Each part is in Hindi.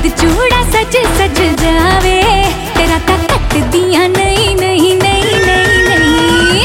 चूड़ा सज सज जावे, तेरा ता कट दिया नहीं नहीं नहीं नहीं नहीं।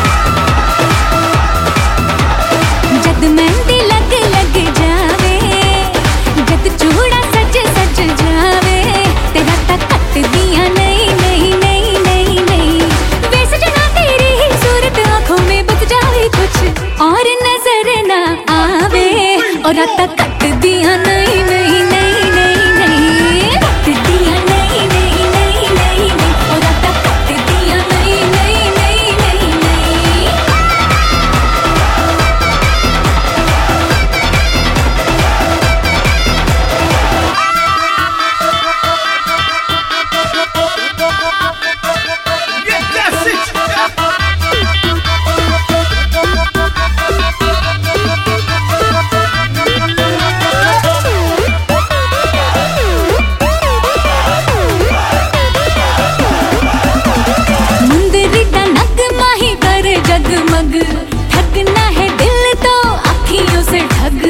जद मेहंदी लग लग जावे, जद चूड़ा सज सज जावे, तेरा ता कट दिया नहीं नहीं नहीं नहीं नहीं। वे सजना तेरी ही सूरत आंखों में बस जावे कुछ और नजर ना आवे, और रात कट दिया नहीं नहीं नहीं नहीं नहीं। कट दिया नहीं नहीं नहीं नहीं नहीं, और रात कट दिया नहीं नहीं नहीं नहीं नहीं। जगमग ठगना है दिल तो अखियों से ठग,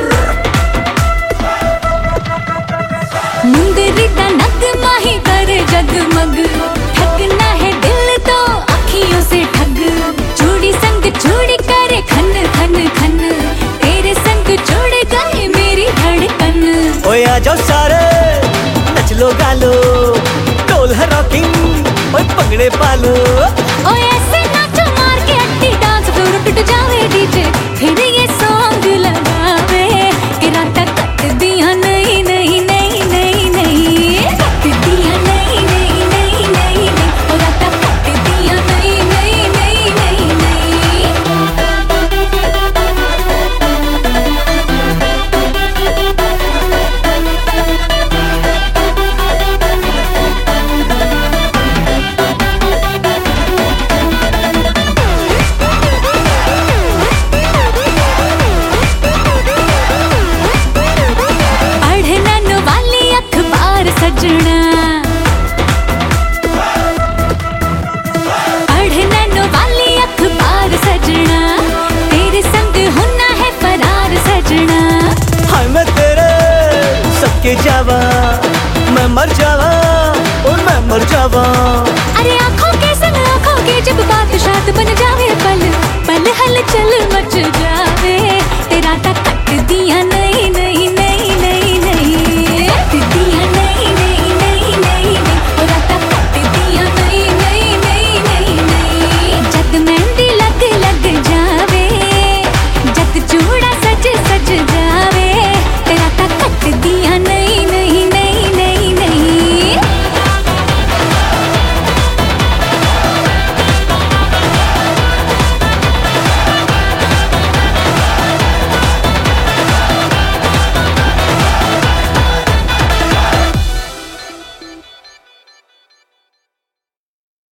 मुंदरी दा नगमा ही करे जगमग, ठगना है दिल तो अखियों से ठग। चूड़ी संग चूड़ी करे खन खन खन, तेरे संग जोड़ गए मेरी धड़कन। ओए आ जाओ सारे नच लो गालो, ढोल है रॉकिंग ओए पंगड़े पालो। ओए ऐसे नाचो मार के अट्टी डांस फ्लोर टूट जावे डीजे, फिर ये सॉन्ग लगावे कि रात कट दिया नहीं नहीं नहीं नहीं नहीं। कट दिया नहीं नहीं नहीं नहीं नहीं, और रात कट दिया नहीं नहीं नहीं नहीं नहीं। सजना पढ़ने वाली अखबार सजना, तेरे संग होना है फरार सजना। हाय मैं तेरे सबके जावा, मैं मर जावा और मैं मर जावा। अरे आंखों के संग आंखों के जब बात शाद बन जावे, पल पल हलचल मच जावे।